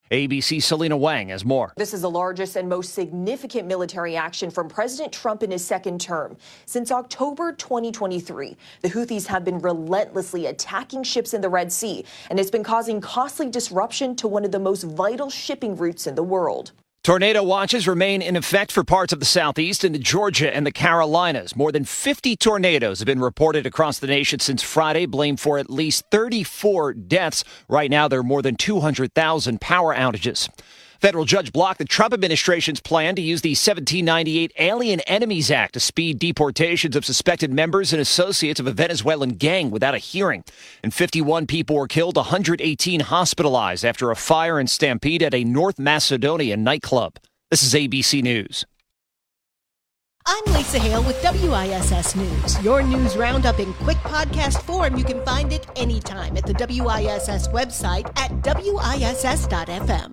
ABC's Selena Wang has more. This is the largest and most significant military action from President Trump in his second term. Since October 2023, the Houthis have been relentlessly attacking ships in the Red Sea, and it's been causing costly disruption to one of the most vital shipping routes in the world. Tornado watches remain in effect for parts of the southeast into Georgia and the Carolinas. More than 50 tornadoes have been reported across the nation since Friday, blamed for at least 34 deaths. Right now, there are more than 200,000 power outages. Federal judge blocked the Trump administration's plan to use the 1798 Alien Enemies Act to speed deportations of suspected members and associates of a Venezuelan gang without a hearing. And 51 people were killed, 118 hospitalized after a fire and stampede at a North Macedonia nightclub. This is ABC News. I'm Lisa Hale with WISS News. Your news roundup in quick podcast form. You can find it anytime at the WISS website at WISS.FM.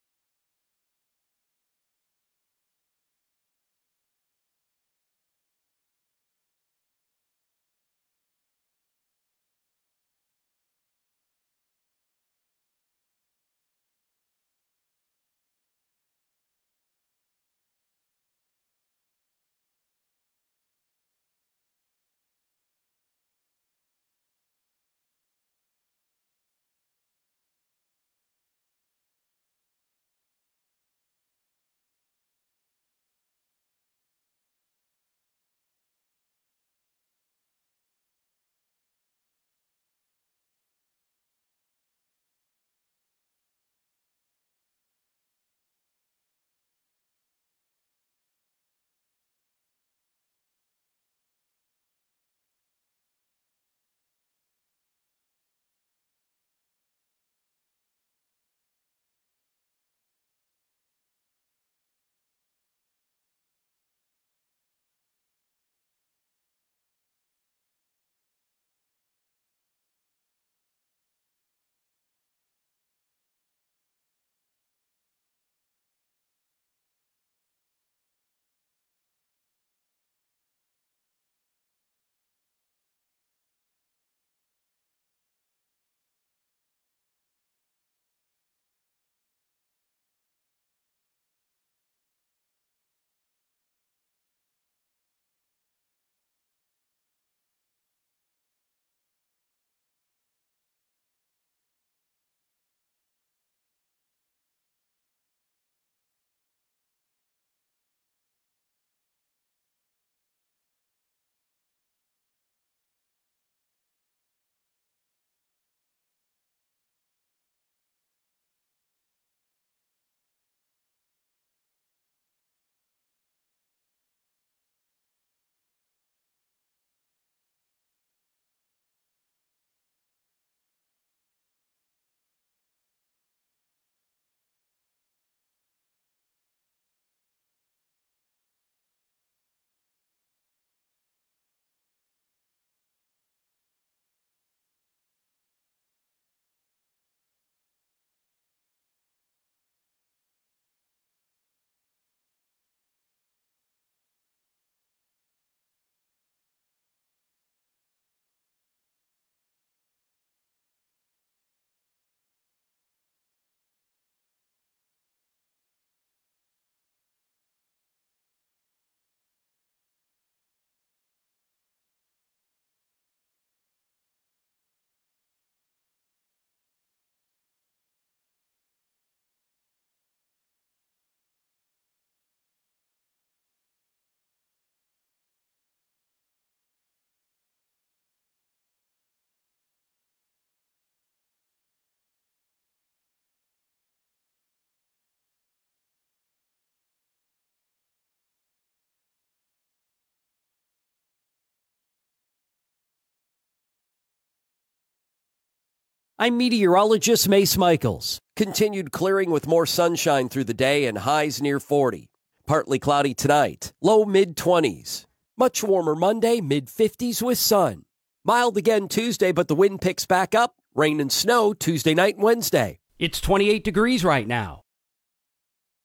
I'm meteorologist Mace Michaels. Continued clearing with more sunshine through the day and highs near 40. Partly cloudy tonight, low mid-20s. Much warmer Monday, mid-50s with sun. Mild again Tuesday, but the wind picks back up. Rain and snow Tuesday night and Wednesday. It's 28 degrees right now.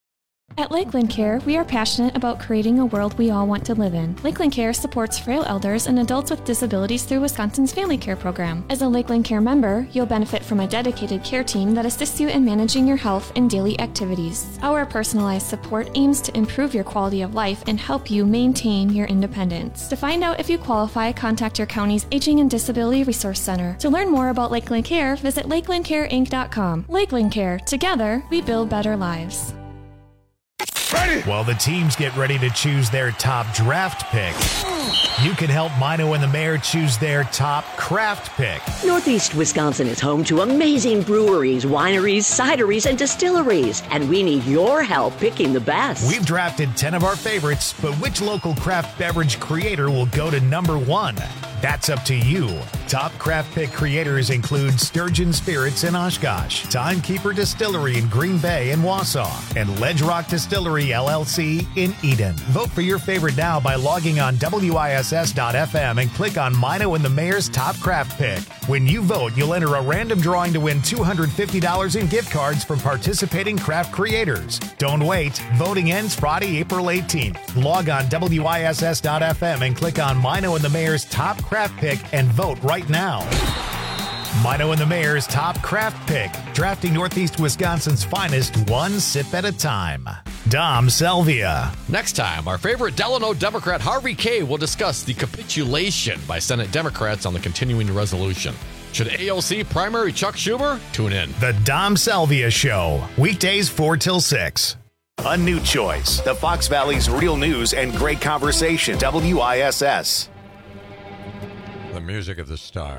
At Lakeland Care, we are passionate about creating a world we all want to live in. Lakeland Care supports frail elders and adults with disabilities through Wisconsin's Family Care Program. As a Lakeland Care member, you'll benefit from a dedicated care team that assists you in managing your health and daily activities. Our personalized support aims to improve your quality of life and help you maintain your independence. To find out if you qualify, contact your county's Aging and Disability Resource Center. To learn more about Lakeland Care, visit lakelandcareinc.com. Lakeland Care. Together, we build better lives. Ready. While the teams get ready to choose their top draft pick, you can help Mino and the Mayor choose their top craft pick. Northeast Wisconsin is home to amazing breweries, wineries, cideries, and distilleries, and we need your help picking the best. We've drafted 10 of our favorites, but which local craft beverage creator will go to number 1? That's up to you. Top craft pick creators include Sturgeon Spirits in Oshkosh, Timekeeper Distillery in Green Bay and Wausau, and Ledge Rock Distillery LLC in Eden. Vote for your favorite now by logging on WISS.FM and click on Mino and the Mayor's Top Craft Pick. When you vote, you'll enter a random drawing to win $250 in gift cards from participating craft creators. Don't wait. Voting ends Friday, April 18th. Log on WISS.FM and click on Mino and the Mayor's Top Craft Pick and vote right now. Mino and the Mayor's Top Craft Pick, drafting Northeast Wisconsin's finest one sip at a time. Dom Selvia. Next time, our favorite Delano Democrat Harvey Kaye will discuss the capitulation by Senate Democrats on the continuing resolution. Should AOC primary Chuck Schumer? Tune in. The Dom Selvia Show, weekdays 4 till 6. A new choice. The Fox Valley's real news and great conversation. WISS. The music of the star.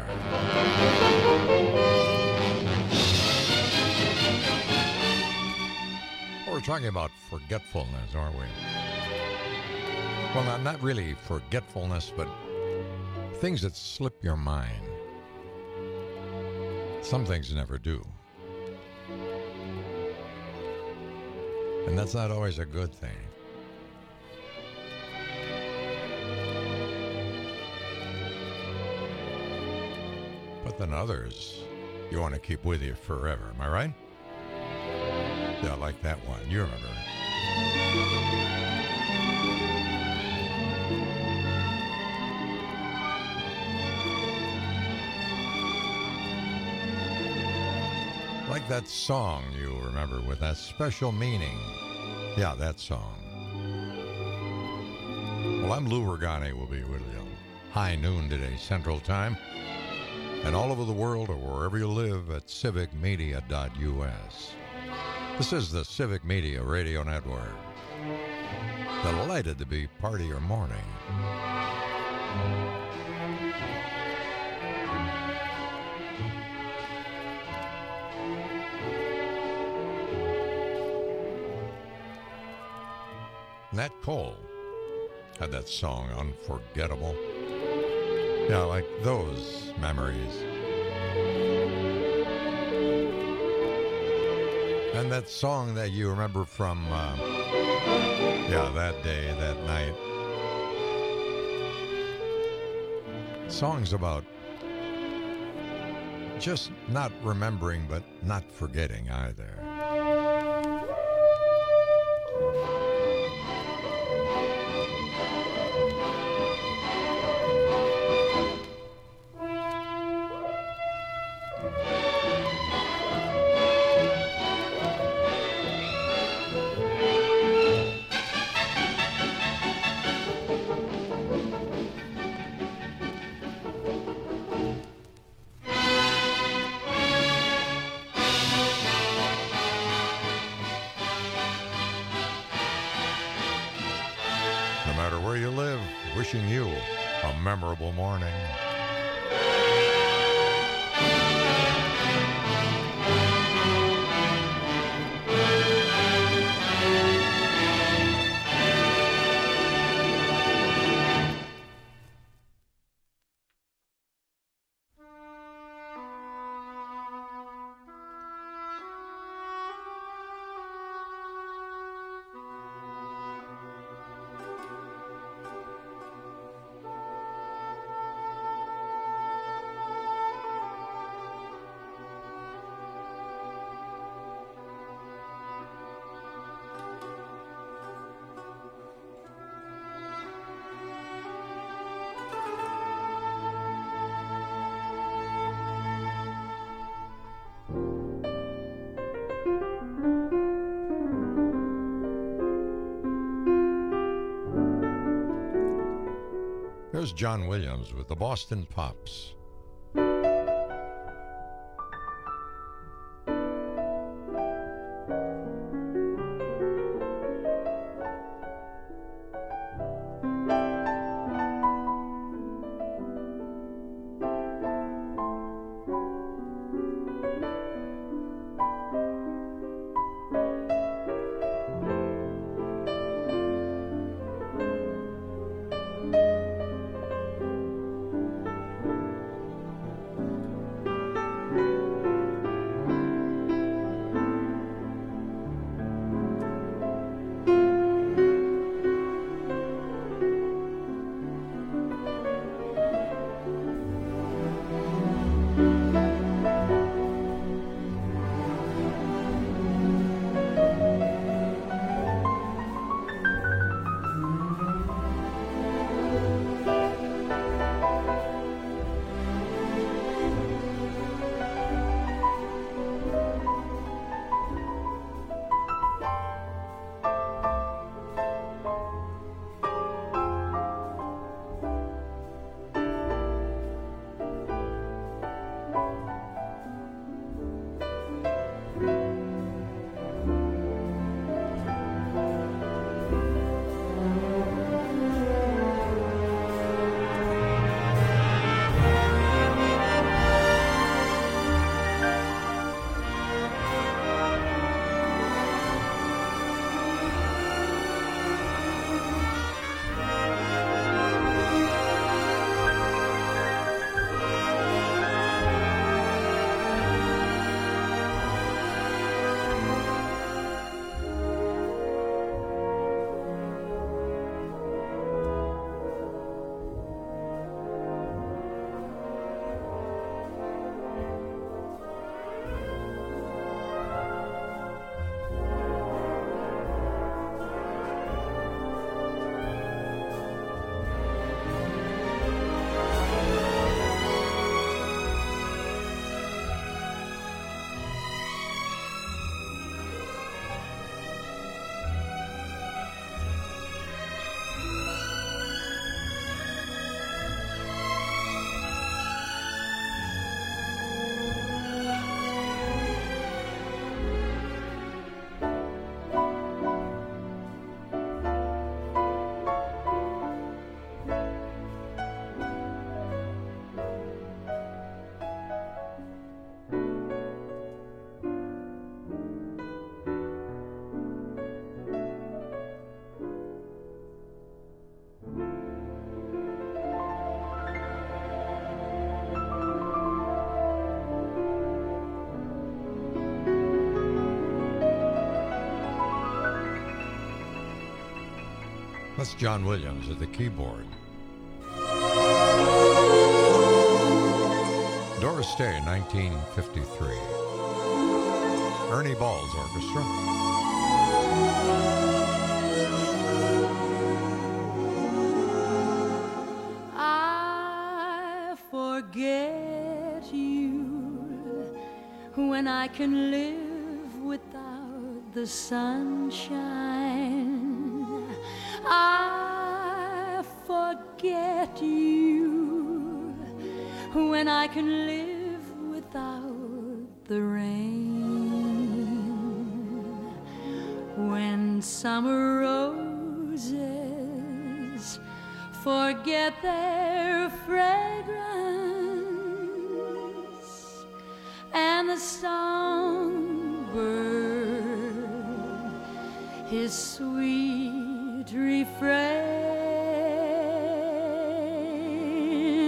We're talking about forgetfulness, aren't we? Well, not really forgetfulness, but things that slip your mind. Some things never do. And that's not always a good thing. But then others you want to keep with you forever. Am I right? Yeah, like that one. You remember. Like that song you remember with that special meaning. Yeah, that song. Well, I'm Lou Regani. We'll be with you high noon today, Central Time. And all over the world or wherever you live at civicmedia.us. This is the Civic Media Radio Network. Delighted to be part of your morning. Nat Cole had that song, Unforgettable. Yeah, like those memories. And that song that you remember from, that day, that night. Songs about just not remembering, but not forgetting either. Wishing you a memorable morning. Here's John Williams with the Boston Pops. That's John Williams at the keyboard. Doris Day, 1953. Ernie Ball's Orchestra. I forget you when I can live without the sunshine. I forget you when I can live without the rain. When summer roses forget their fragrance and the songbird his sweet refrain.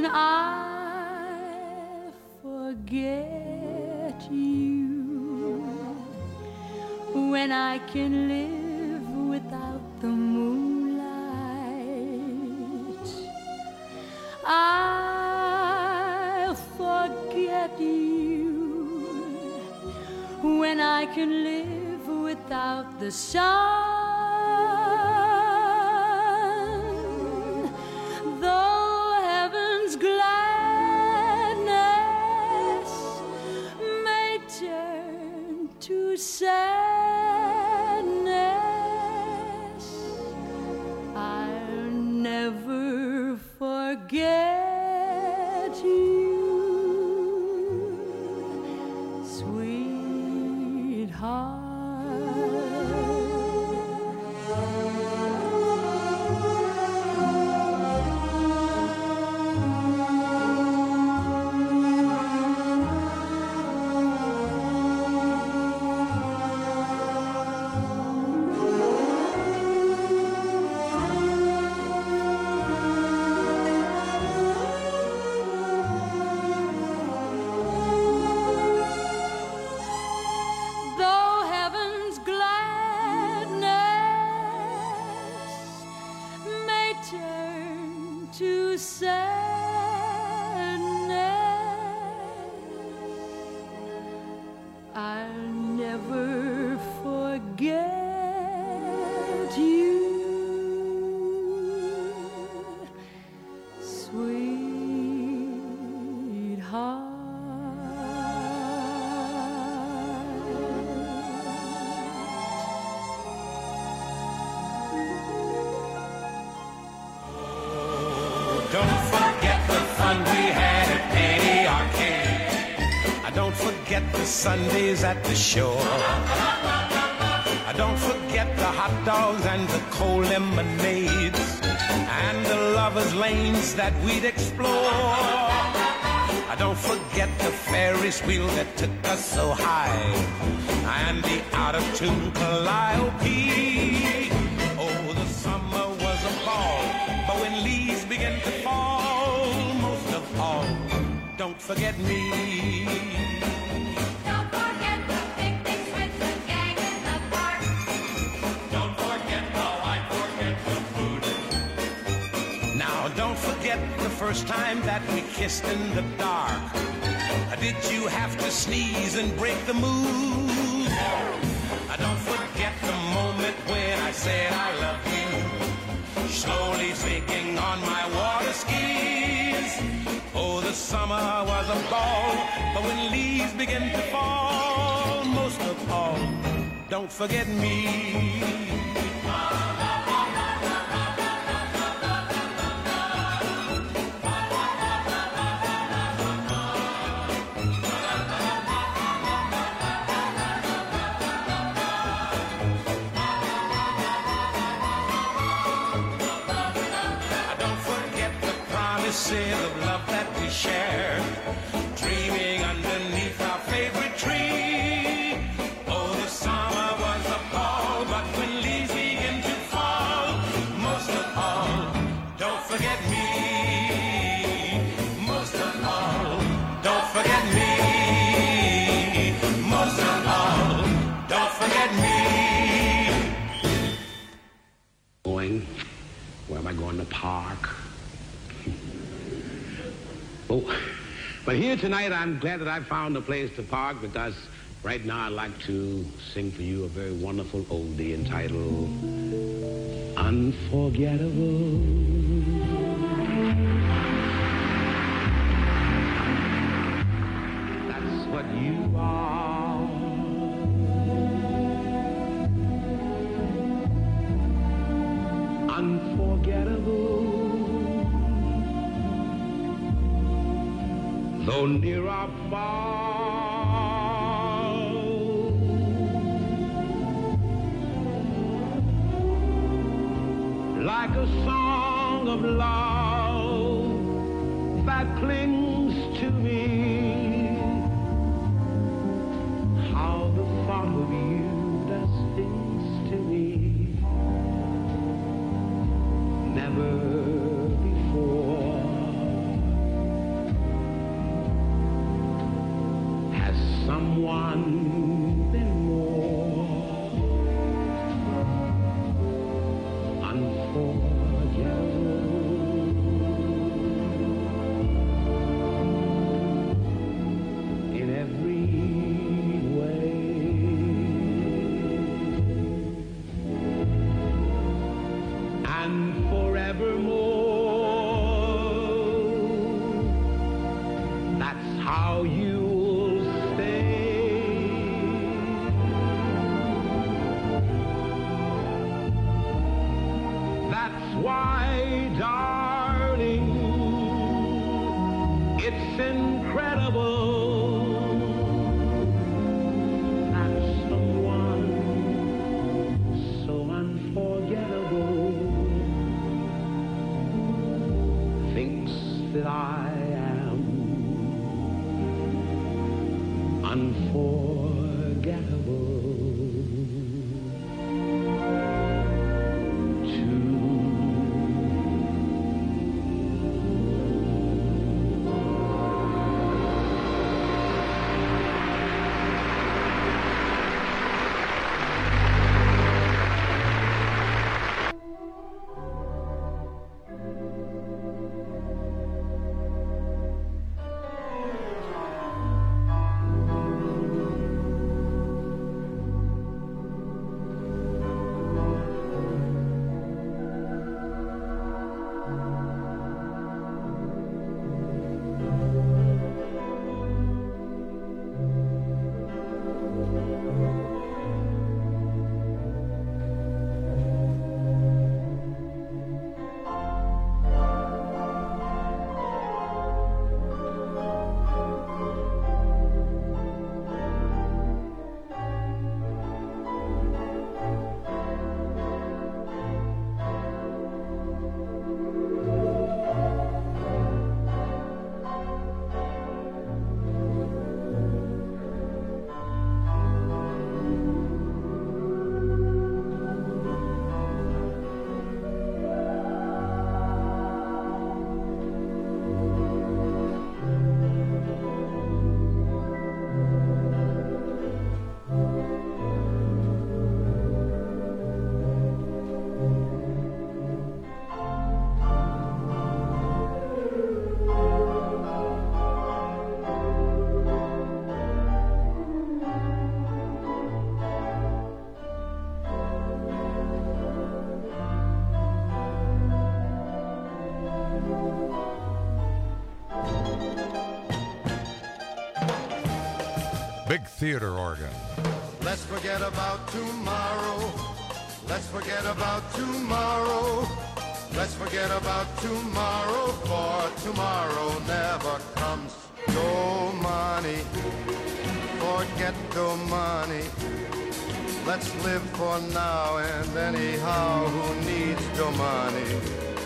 I forget you when I can live without the moonlight. I'll forget you when I can live without the sun. Though heaven's gladness may turn to sadness, I'll never forget forget the Sundays at the shore. Don't forget the hot dogs and the cold lemonades and the lovers' lanes that we'd explore. Don't forget the Ferris wheel that took us so high and the out-of-tune Calliope. Oh, the summer was a ball, but when leaves begin to fall, most of all, don't forget me. Don't forget the picnics with the gang in the park. Don't forget the light, forget the food. Now, don't forget the first time that we kissed in the dark. Did you have to sneeze and break the mood? Don't forget the moment when I said I love you, slowly sinking on my water skis. Oh, the summer was a ball, but when leaves begin to fall, most of all, don't forget me. Of love that we shared, dreaming underneath our favorite tree. Oh, the summer was a ball, but when leaves begin to fall, most of all, don't forget me. Most of all, don't forget me. Most of all, don't forget me. Where am I going to park? Oh, but here tonight, I'm glad that I found a place to park because right now I'd like to sing for you a very wonderful oldie entitled Unforgettable. That's what you are. Unforgettable. Though near or far, like a song of love that clings to me, how the thought of you does things to me. Never someone been more unforgettable. In every way, and forevermore. That's how you why, darling, it's incredible that someone so unforgettable thinks that I am unforgettable. big theater organ. Let's forget about tomorrow. Let's forget about tomorrow. Let's forget about tomorrow, for tomorrow never comes. No money, forget the money. Let's live for now and anyhow, who needs the money?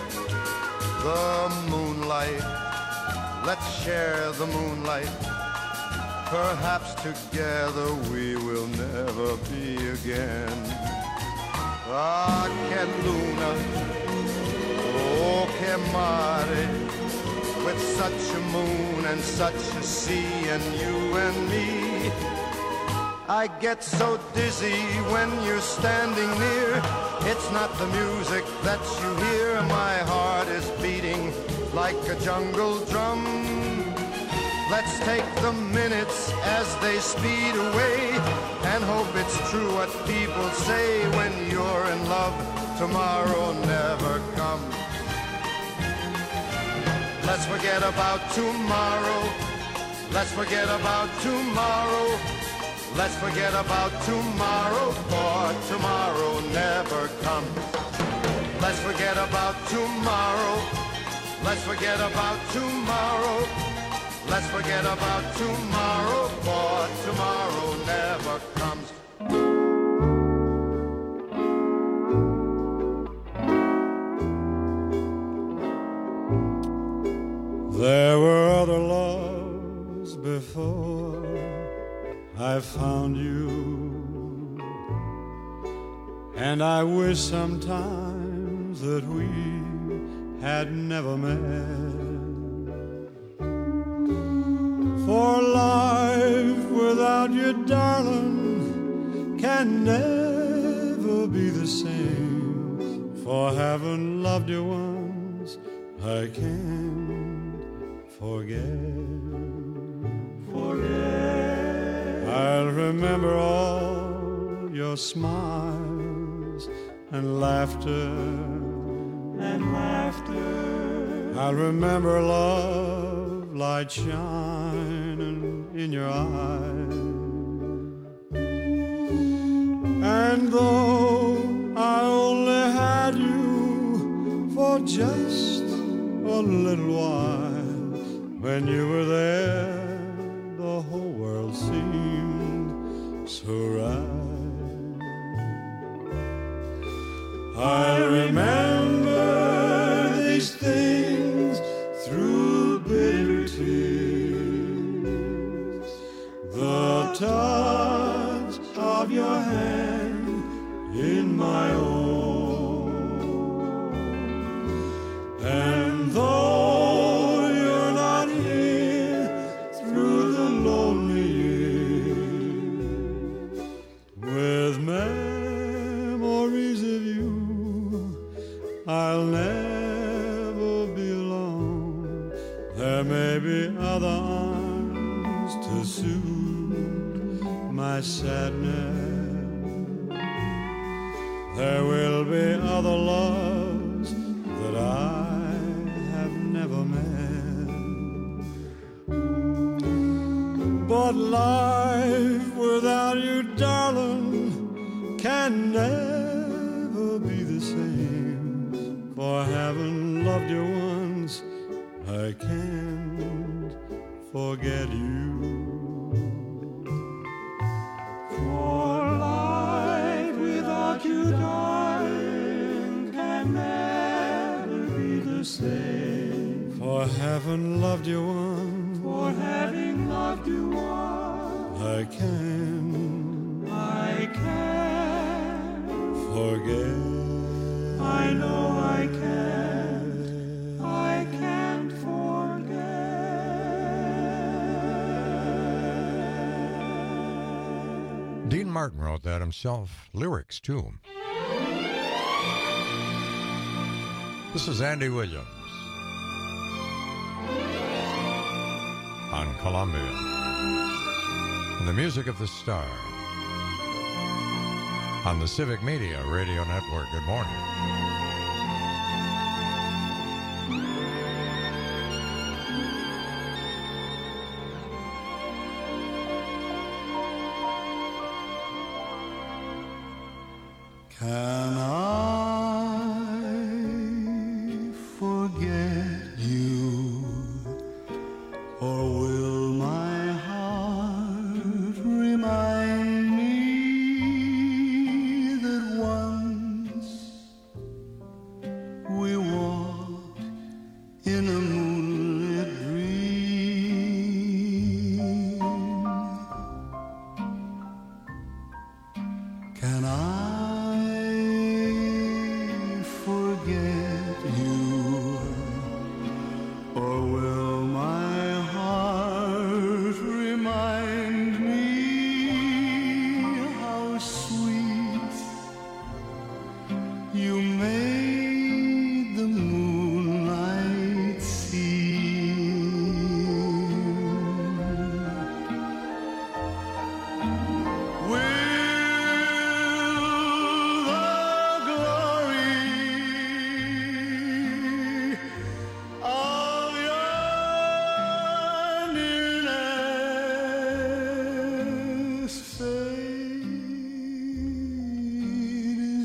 The moonlight, let's share the moonlight. Perhaps together we will never be again. Ah, che luna, oh, che mare. With such a moon and such a sea and you and me, I get so dizzy when you're standing near. It's not the music that you hear. My heart is beating like a jungle drum. Let's take the minutes as they speed away and hope it's true what people say. When you're in love, tomorrow never comes. Let's forget about tomorrow. Let's forget about tomorrow. Let's forget about tomorrow, for tomorrow never comes. Let's forget about tomorrow. Let's forget about tomorrow. Let's forget about tomorrow, for tomorrow never comes. There were other loves before I found you, and I wish sometimes that we had never met. For life without you, darling, can never be the same. For having loved you once, I can't forget. I'll remember all your smiles and laughter. I'll remember love light shining in your eyes. And though I only had you for just a little while, when you were there, the whole world seemed so right. I remember these things through bitter tears. The touch of your hand in my own. And though I'll never be alone. There may be other arms to soothe my sadness. There will be other loves that I have never met. But life without you, darling, can never be the same. For having loved you once, I can't forget you. For life without you, darling, can never be the same. For having loved you once, I can't forget. I know I can't forget. Dean Martin wrote that himself, lyrics too. This is Andy Williams on Columbia and the music of the star on the Civic Media Radio Network. Good morning. Can I forget you, or will my heart remind me that once we walked in a moonlit dream? Can I forget you, or will my heart remind me how sweet you made the moonlight seem? Will the glory of your nearness fade as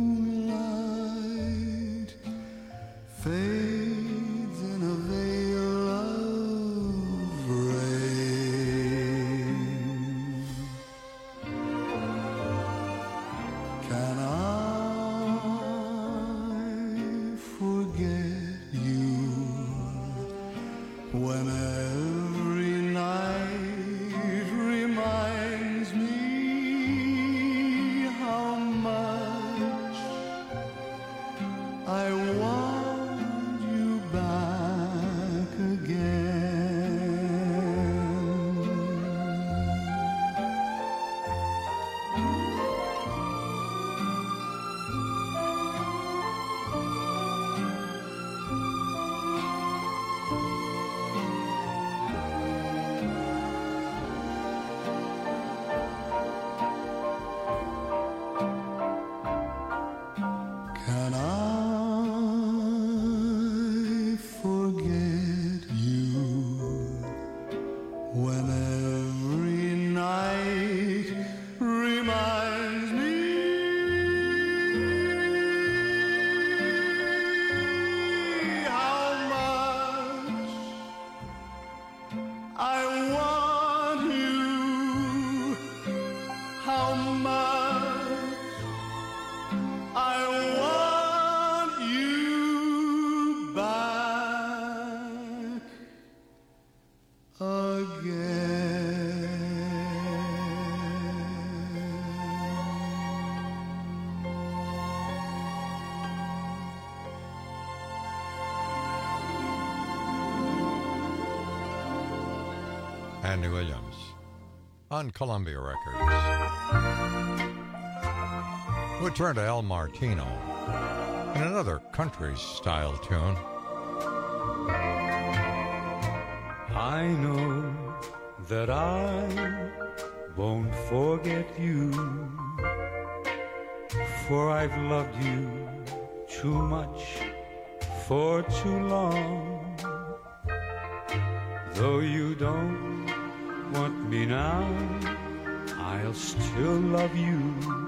moonlight fades in a veil of rain? Can I forget you when every night reminds me how much I want you back again? Can I forget you when every night reminds me how much I want you, how much I want you back again. Andy Williams on Columbia Records. We'll turn to El Martino in another country-style tune. I know that I won't forget you, for I've loved you too much for too long. Though you don't want me now, I'll still love you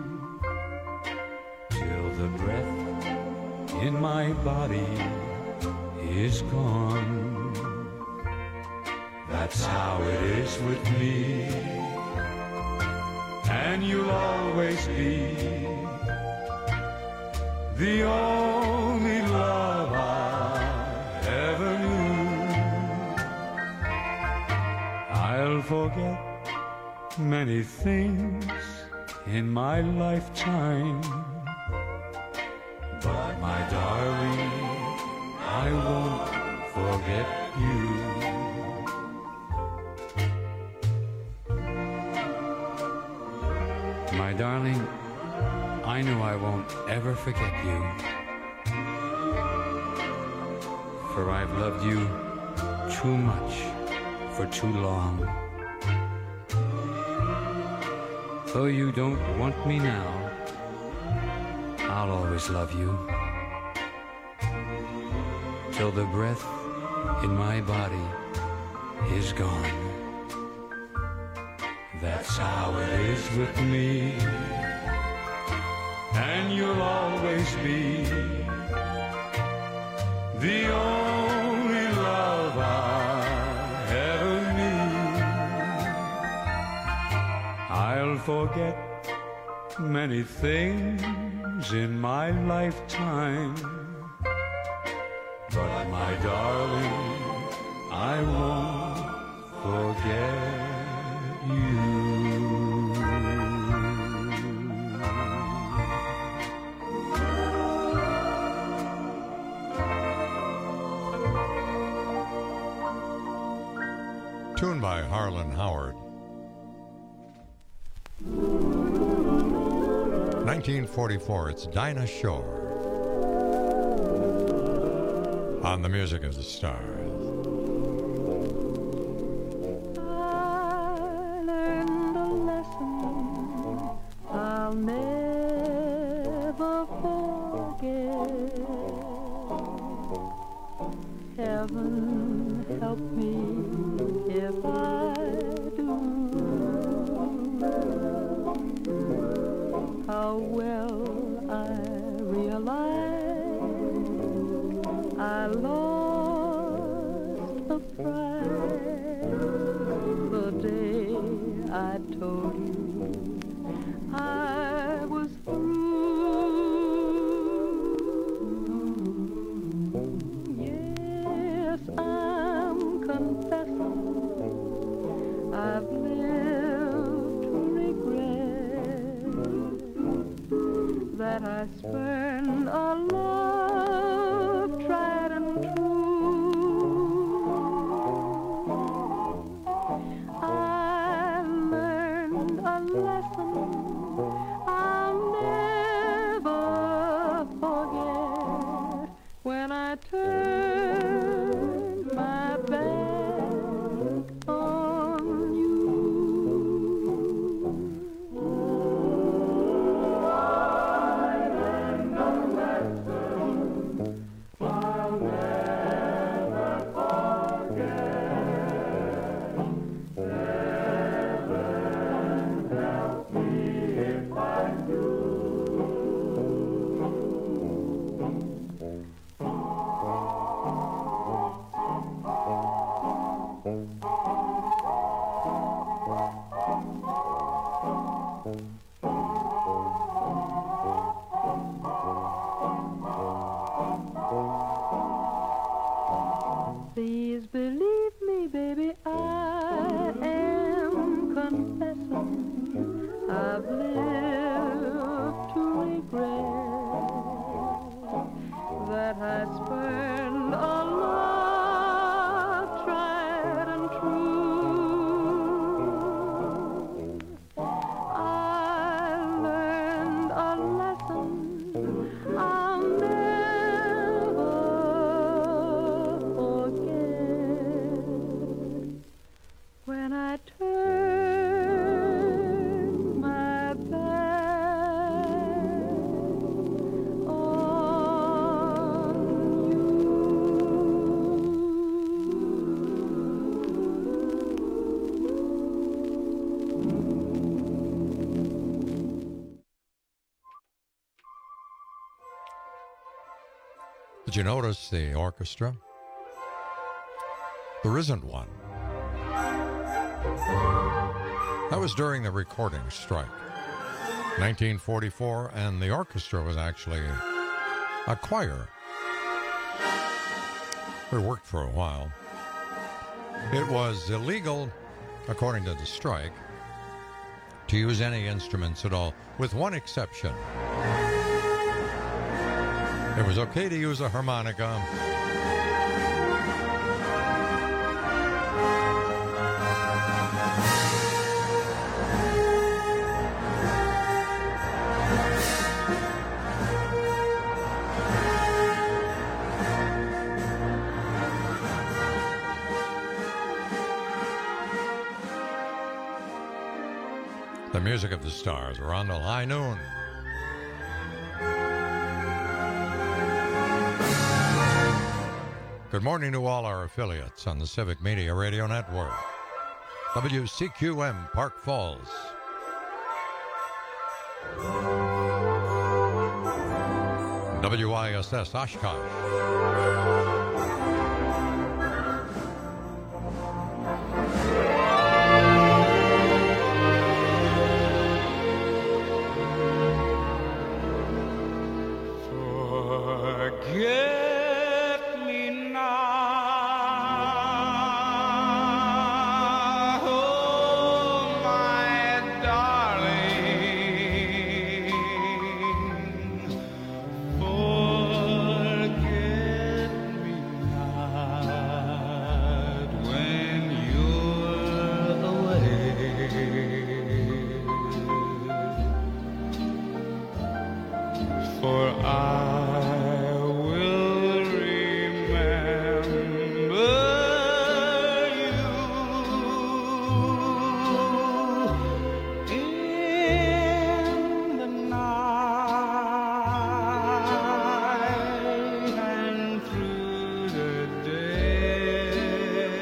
till the breath in my body is gone. That's how it is with me, and you'll always be the only love I ever knew. I'll forget many things in my lifetime, but my darling, I won't forget you. My darling, I know I won't ever forget you, for I've loved you too much for too long. Though you don't want me now, I'll always love you till the breath in my body is gone. That's how it is with me, and and you'll always be the only love I ever knew. I'll forget many things in my lifetime, but my darling, I won't forget you. Tuned by Harlan Howard. 1944, it's Dinah Shore on the Music of the Stars. I learned a lesson I'll never forget. Heaven help me if I do. How well I realize I lost the prize the day I told you I was through. Yes, I'm confessing I've lived to regret that I spurned a love tried and true. I learned a lesson I'll never forget when I turned my back on you. Please believe me, baby, I am confessing I've lived to regret that I spurned a love tried and true. I learned a lesson I'll never forget when I turned my back on Did you notice the orchestra? There isn't one. That was during the recording strike, 1944, and the orchestra was actually a choir. It worked for a while. It was illegal, according to the strike, to use any instruments at all, with one exception. It was okay to use a harmonica. The Music of the Stars. We're on till high noon. Good morning to all our affiliates on the Civic Media Radio Network. WCQM Park Falls. WISS Oshkosh. Forget me now, oh my darling. Forget me not when you're away. For I will remember you in the night and through the day.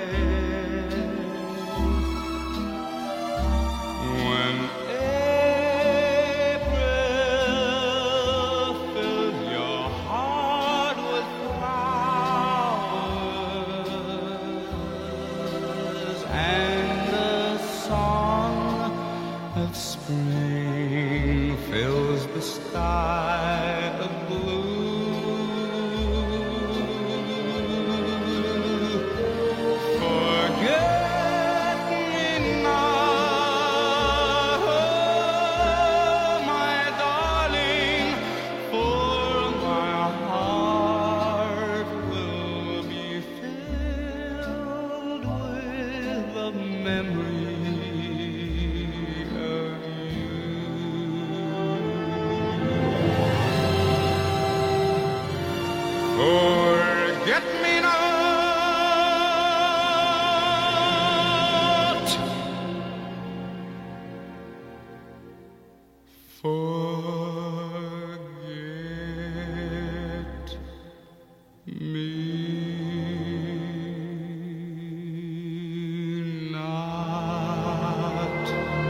When April filled your heart with flowers and the song of spring fills the sky of blue. Forget me not, oh my darling, for my heart will be filled with the memory of you. Forget me not. Forget me not.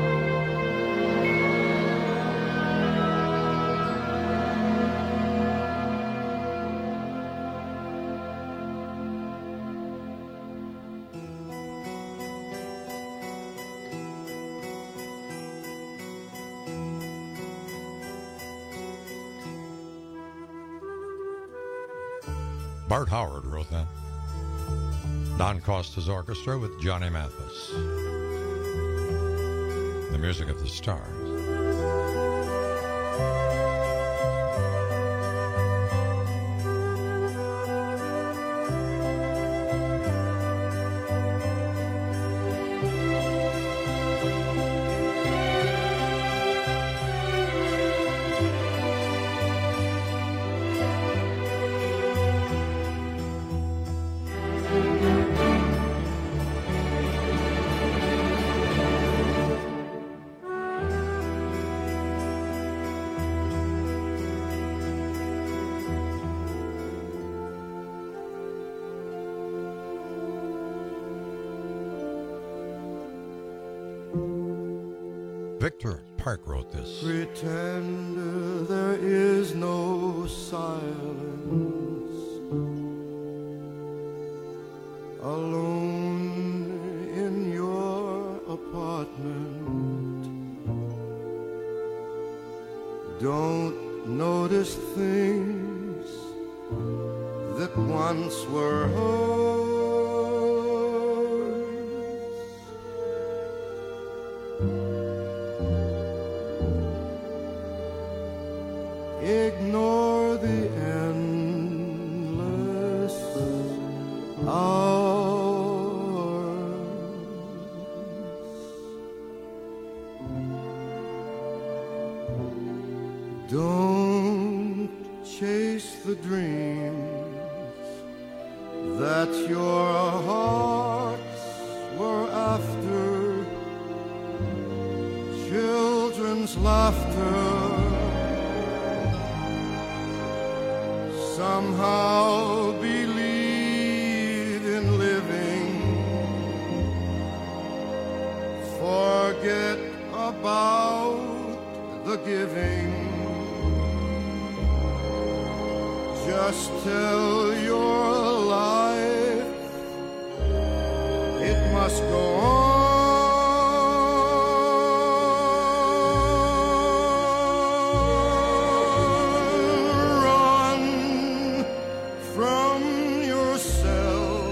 Bart Howard wrote that. Don Costa's orchestra with Johnny Mathis. The music of the stars. Victor Park wrote this. Pretend there is no silence. Alone in your apartment. Don't notice things that once were hers. Ignore the endless hours. Don't chase the dreams that your hearts were after. Children's laughter somehow believe in living. Forget about the giving. must tell your life, it must go on. Run from yourself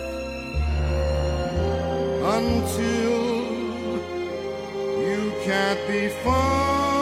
until you can't be found.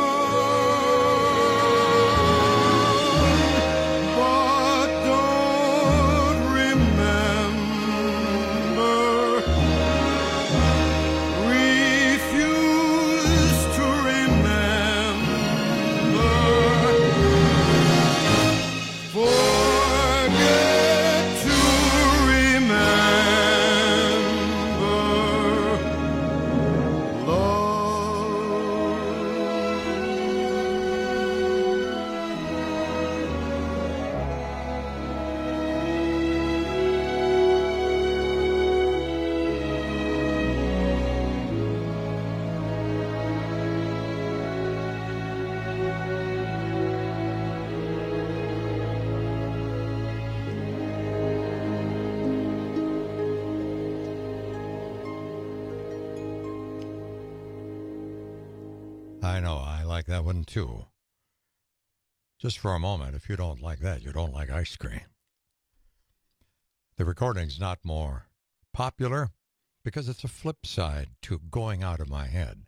I know, I like that one too. Just for a moment, if you don't like that, you don't like ice cream. The recording's not more popular because it's a flip side to Going Out of My Head.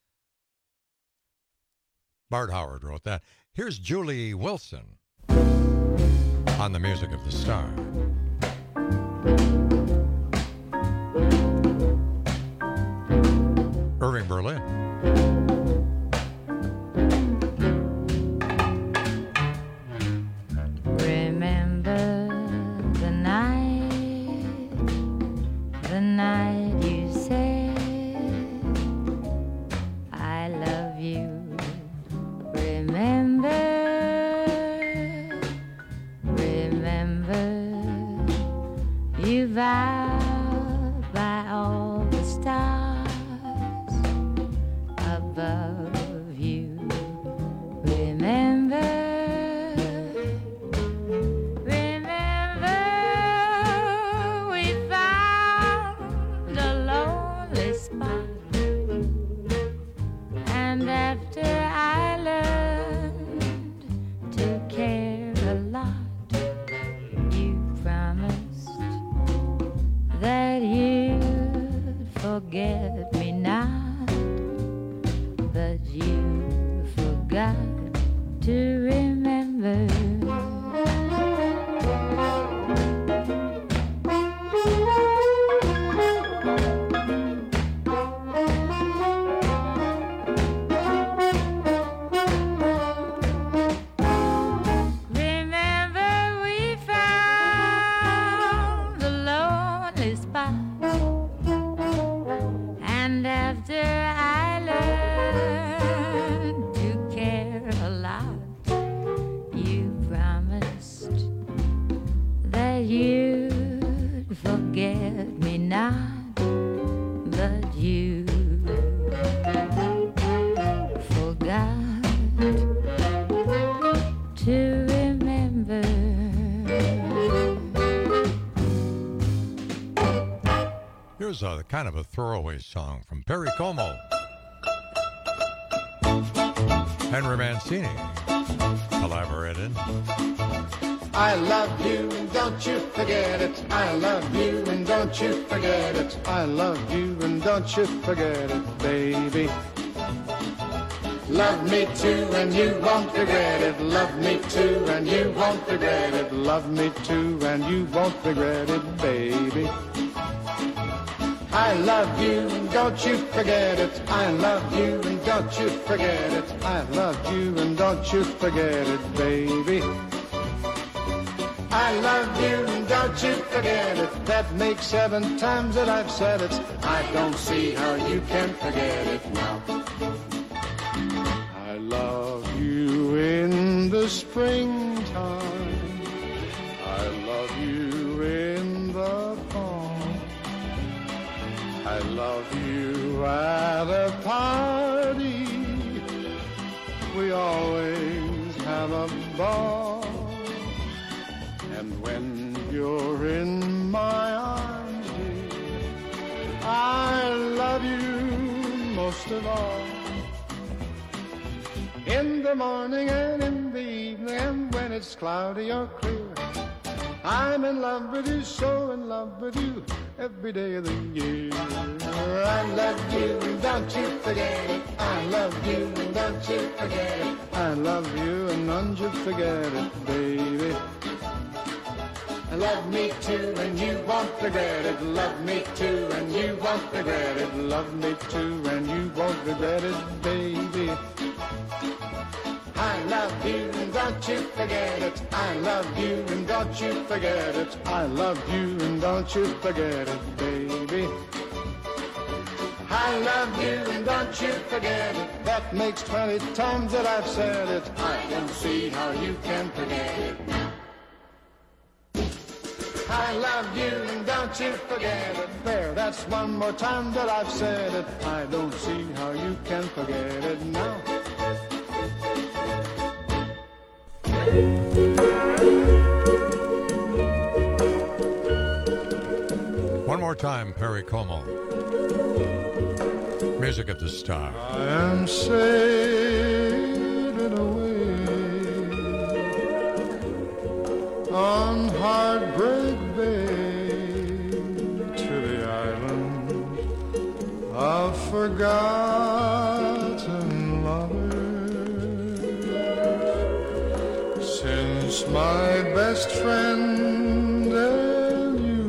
Bart Howard wrote that. Here's Julie Wilson on the music of the star. Irving Berlin. Remember the night you said I love you. Remember you vowed by all the stars above you. Remember we found a lonely spot, and after I learned to care a lot, you promised that you'd forget me not, but you forgot to remember. Remember we found the lonely spot, and after I learned to care a lot, you promised that you'd forget me not, but you forgot to remember. Here's a kind of a throwaway song from Perry Como. Henry Mancini collaborated. I love you and don't you forget it. I love you and don't you forget it. I love you and don't you forget it, baby. Love me too and you won't regret it. Love me too and you won't regret it. Love me too and you won't regret it, baby. I love you and don't you forget it. I love you and don't you forget it. I love you and don't you forget it, baby. I love you and don't you forget it. That makes 7 times that I've said it. I don't see how you can forget it now. I love you in the springtime. I love you in the fall. I love you at a party. We always have a ball. And when you're in my arms, dear, I love you most of all. In the morning and in the evening, and when it's cloudy or clear, I'm in love with you, so in love with you, every day of the year. I love you, and don't you forget it. I love you, and don't you forget it. I love you, and don't you forget it, baby. Love me too, and you won't regret it. Love me too, and you won't regret it. Love me too, and you won't regret it, baby. I love you, and don't you forget it. I love you, and don't you forget it. I love you, and don't you forget it, baby. I love you, and don't you forget it. That makes 20 times that I've said it. I don't see how you can forget it. I love you, and don't you forget it. There, that's one more time that I've said it. I don't see how you can forget it now. One more time, Perry Como. Music of the Star. I am sailing away on Heartbreak Bay to the island of forgotten lovers. Since my best friend and you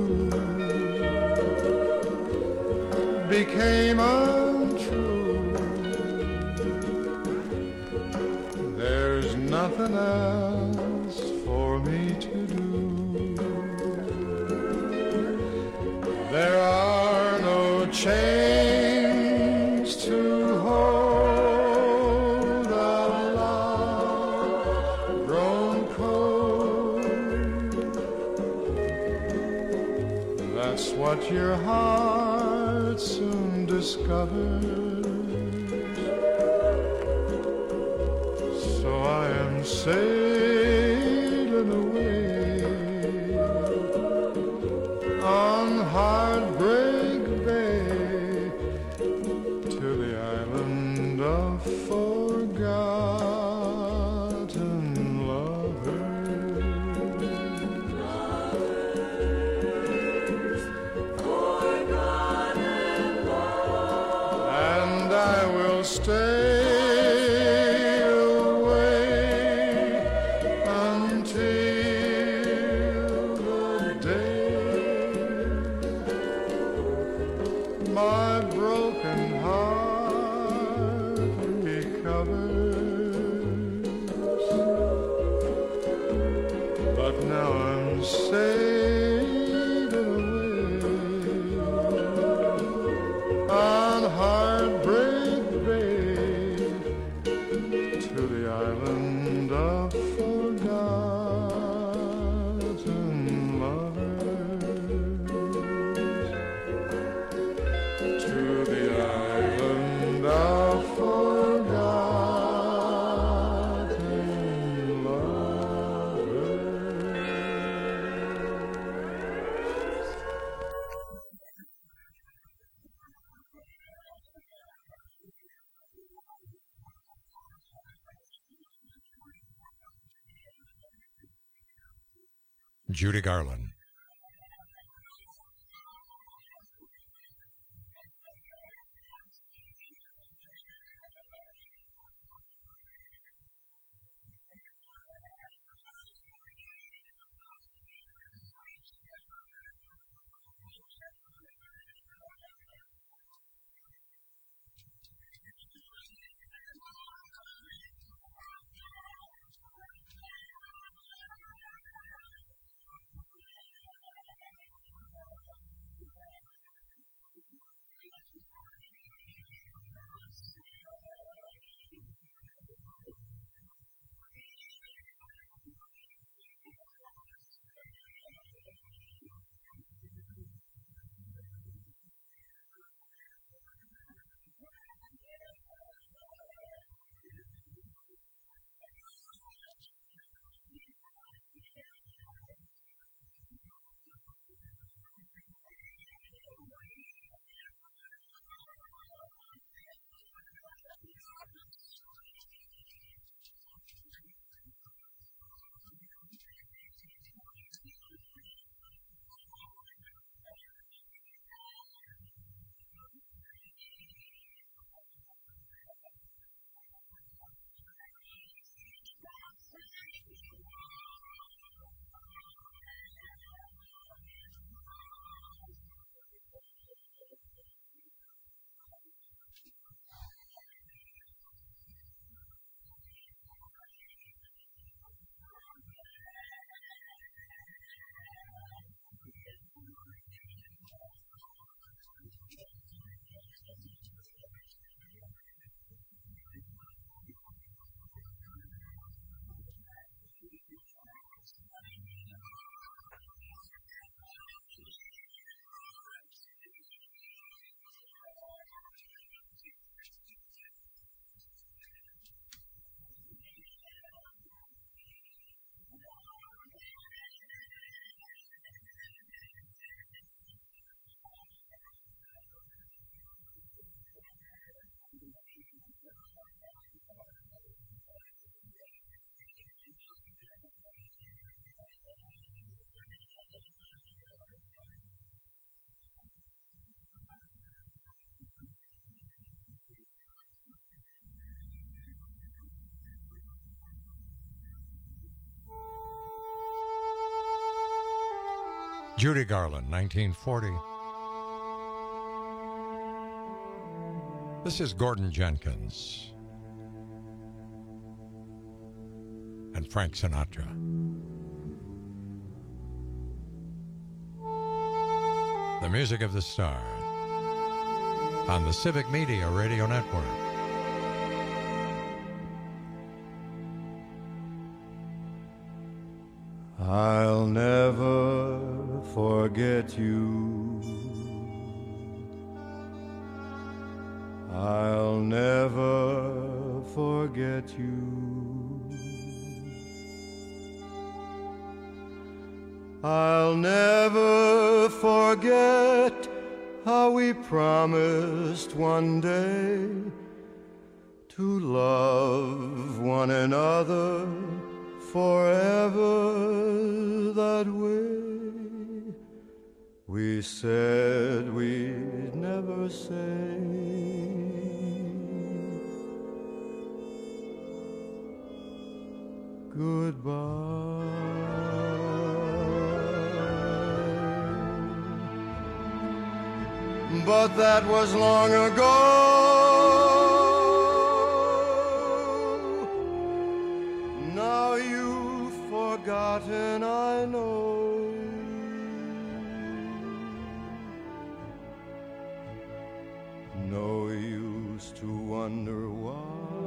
became untrue, there's nothing else for me to do. There are no chains to hold a love grown cold. That's what your heart soon discovers. So I am sailing away on Heartbreak Bay to the island of forgotten lovers. And I will stay away until the day my broken heart recovers. But now I'm sailing away on Heartbreak Bay to the island of forgotten lovers. To the island of forgotten lovers. Judy Garland. Judy Garland, 1940. This is Gordon Jenkins and Frank Sinatra. The music of the stars on the Civic Media Radio Network. I'll never forget you. I'll never forget you. I'll never forget how we promised one day to love one another forever that way. We said we'd never say goodbye. But that was long ago. Now you've forgotten, I know. No use to wonder why.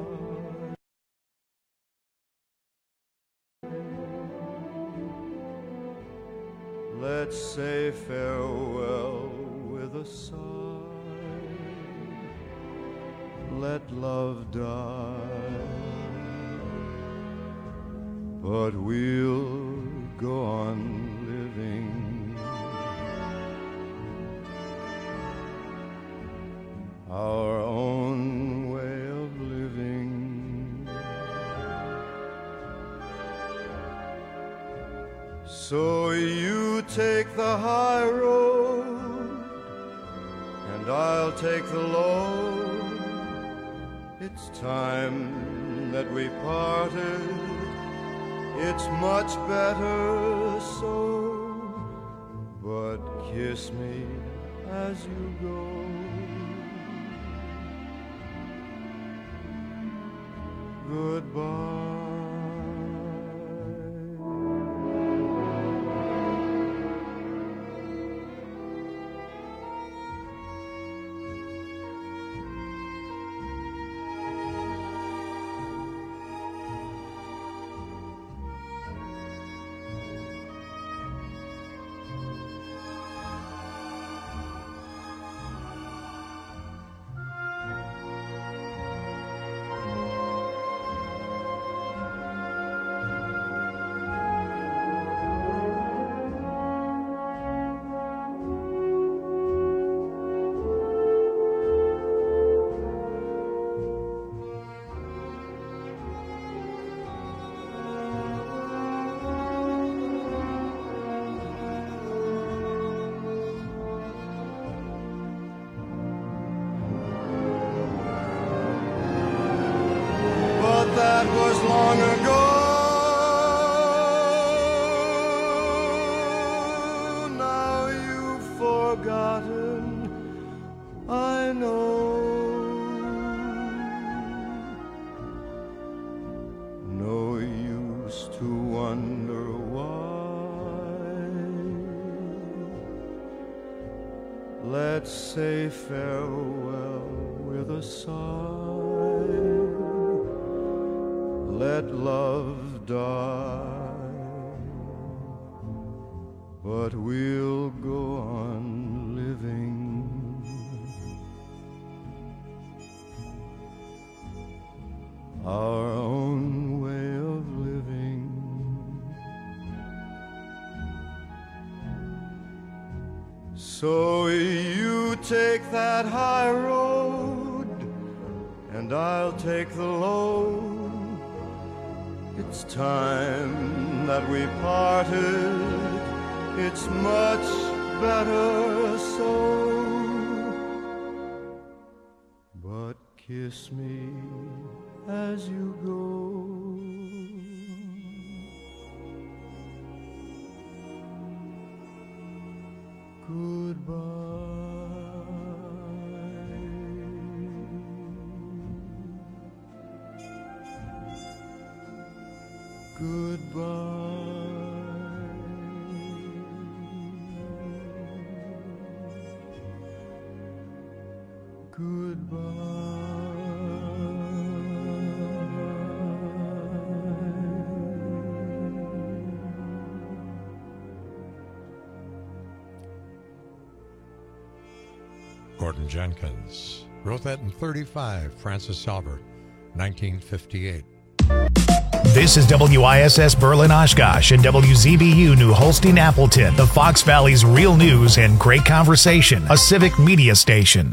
Let's say farewell with a sigh. Let love die, but we'll go on living our own way of living. So you take the high road and I'll take the low. It's time that we parted. It's much better so. But kiss me as you go. Goodbye. That was long ago. Now you've forgotten, I know. No use to wonder why. Let's say farewell with a sigh. Let love die, but we'll go on living our own way of living. So you take that high road and I'll take the low. It's time that we parted. It's much better so. But kiss me as you go. Gordon Jenkins wrote that in 35, Francis Albert, 1958. This is WISS Berlin Oshkosh and WZBU New Holstein Appleton, the Fox Valley's real news and great conversation, a civic media station.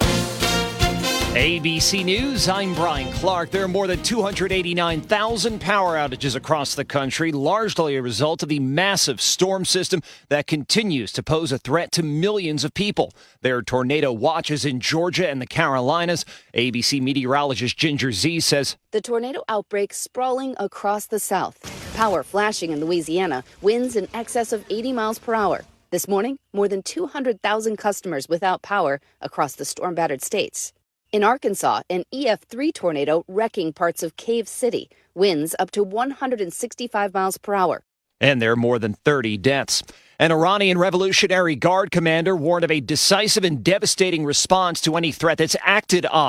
ABC News, I'm Brian Clark. There are more than 289,000 power outages across the country, largely a result of the massive storm system that continues to pose a threat to millions of people. There are tornado watches in Georgia and the Carolinas. ABC meteorologist Ginger Z says, the tornado outbreak sprawling across the South. Power flashing in Louisiana, winds in excess of 80 miles per hour. This morning, more than 200,000 customers without power across the storm-battered states. In Arkansas, an EF3 tornado wrecking parts of Cave City, winds up to 165 miles per hour. And there are more than 30 deaths. An Iranian Revolutionary Guard commander warned of a decisive and devastating response to any threat that's acted on